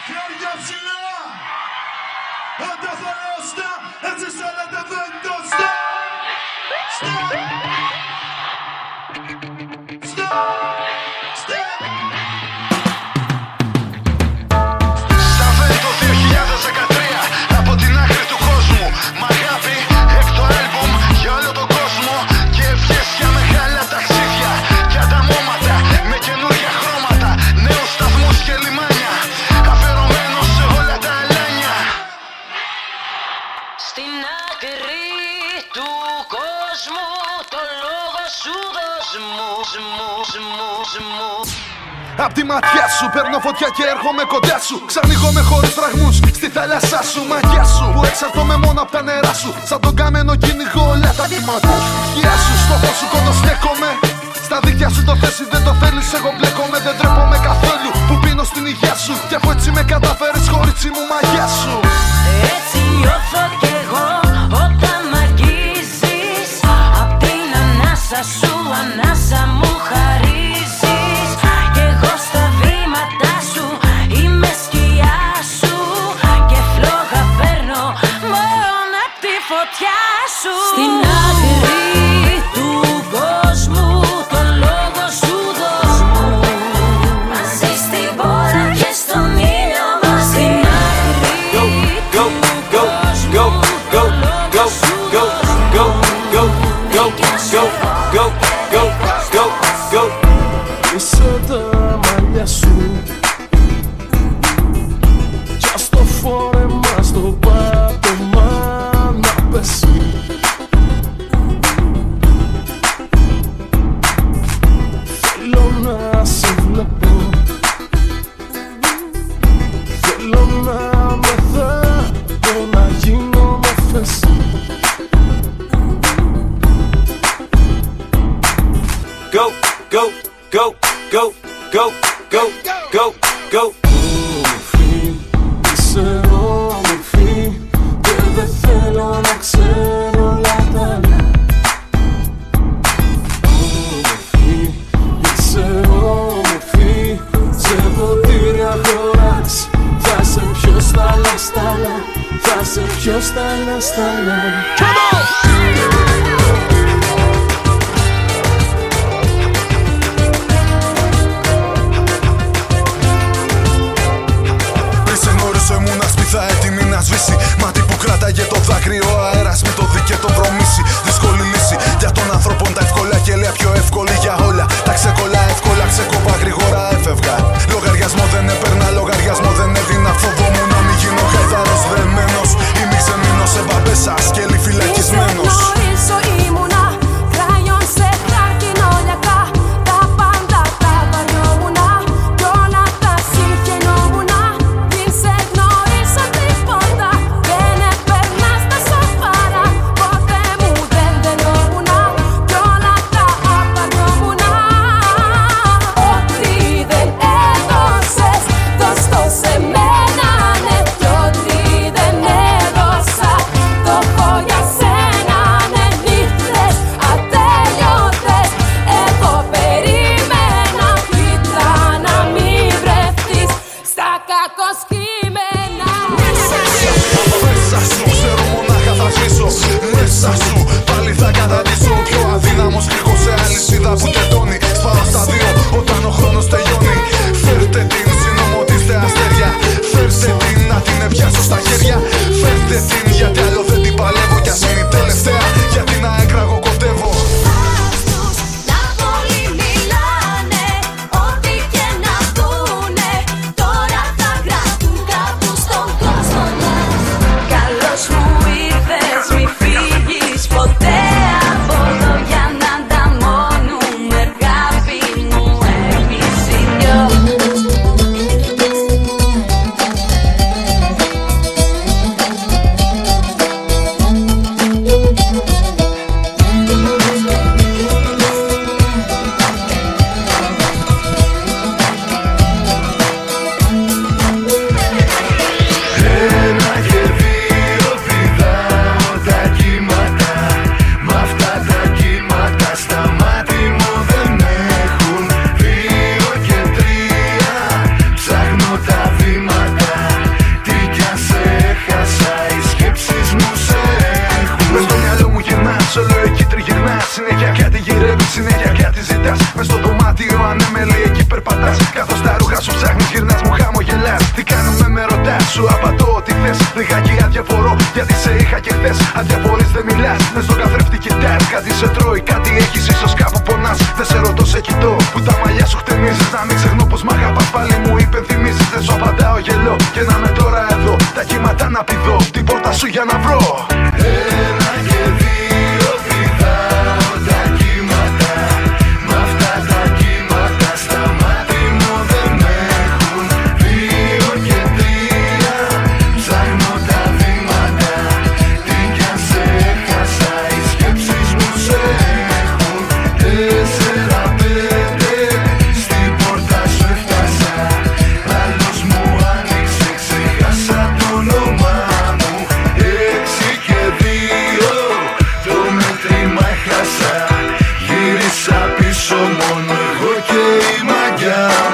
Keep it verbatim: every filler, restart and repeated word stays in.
Χέρια ψηλά! Όταν θα λέω στα, έτσι σε λέτε δεν το στα! Στα! Στα! Στα! Σταβέ το δύο χιλιάδες δεκατρία από την άκρη του κόσμου. Μ' αγάπη, έκτο άλμπουμ για όλο τον κόσμο. Και ευχές για μεγάλα ταξίδια και ανταμώματα με καινούργια χρώματα, νέους σταθμούς και λιμάνια, αφαιρωμένος σε όλα τα αλάνια. Στην άκρη του κόσμου το λόγο σου δώσ' μου, μου, μου, μου. Απ' τη ματιά σου παίρνω φωτιά και έρχομαι κοντά σου. Ξανοίγομαι χωρίς φραγμούς στη θάλασσά σου. Μαγιά σου που εξαρτώμαι μόνο απ' τα νερά σου. Σαν τον καμένο κυνηγώ όλα τα βήματα σου. Γεια σου στο φως σου κοντοστέκομαι. Στα δίχτυα σου το θες ή δεν το θέλεις, εγώ μπλέκομαι. Δεν τρέπομαι καθόλου που πίνω στην υγεία σου. Κι αφού έτσι με καταφέρεις κορίτσι μου, μαγιά σου. Έτσι νιώθω κι εγώ όταν μ' αγγίζεις. Απ' την ανάσα σου ανάσα μου χαρίζεις. Κι εγώ στα βήματα σου είμαι σκιά σου. Και φλόγα παίρνω μόνο απ' τη φωτιά σου. Στην άκρη του κόσμου το λόγο σου δώσ' μου. Μαζί στην πόρα και στον ήλιο μας. Στην άκρη Go, go, go, go, go, go, go, go, go, go, go, go, go, go. Είσαι τα μαλλιά σου κι ας το φόρεμα στο πάτωμα να πέσει. Θέλω να σε βλέπω, θέλω να με δω, να γίνω με φέση. Go, go, go, go, go, go, go, go. Όμορφη, είσαι όμορφη και δεν θέλω να ξέρω όλα τα άλλα. Όμορφη, είσαι όμορφη, σε ποτήρια χωράς. Θα σε πιω στάλα, στάλα, θα σε πιω στάλα, στάλα. Come on! Ήμουν ασπίδα έτοιμη να σβήσει. Μάτι που κράταγε το δάκρυ, ο αέρας με το δίκαιο τον προμήσει. Δύσκολη λύση για των ανθρώπων τα εύκολα και λέει πιο εύκολη για όλα. Τα ξεκολλά εύκολα, ξεκοπά γρήγορα έφευγα. Λογαριασμό δεν έπαιρνα, λογαριασμό δεν έδινα. Φοβόμουν να μην γίνω γαϊδάρος δεμένος ή μη ξεμείνω σε μπαμπέσα σκέλη φυλακισμένος. Ποτέ από εδώ για να ανταμώνουμε εργά. σου απατώ ό,τι θες. Λιγάκι αδιαφορώ γιατί σε είχα και χθες. Αδιαφορείς δεν μιλάς, μες στον καθρέφτη κοιτάς. Κάτι σε τρώει, κάτι έχεις, ίσως κάπου πονάς. Δεν σε ρωτώ, σε κοιτώ που τα μαλλιά σου χτενίζεις. Να μην ξεχνώ πως μ' αγαπάς, πάλι μου υπενθυμίζεις. Δεν σου απαντάω, γελώ και να με τώρα εδώ. Τα κύματα να πηδώ, την πόρτα σου για να βρω. Ένα και δύο πηδάω τα κύματα. Μ' αυτά τα κύματα στα μάτι μου δεν έχουν. Δύο και τρία ψάχνω τα βήματα. Τι κι αν σε έχασα, οι σκέψεις μου σε έχουν. Τέσσερα πέντε στην πόρτα σου έφτασα. Άλλος μου άνοιξε, ξεχάσα το όνομά μου. Έξι και δύο το μέτρημα έχασα. Γύρισα πίσω μόνο εγώ και η μαγιά μου.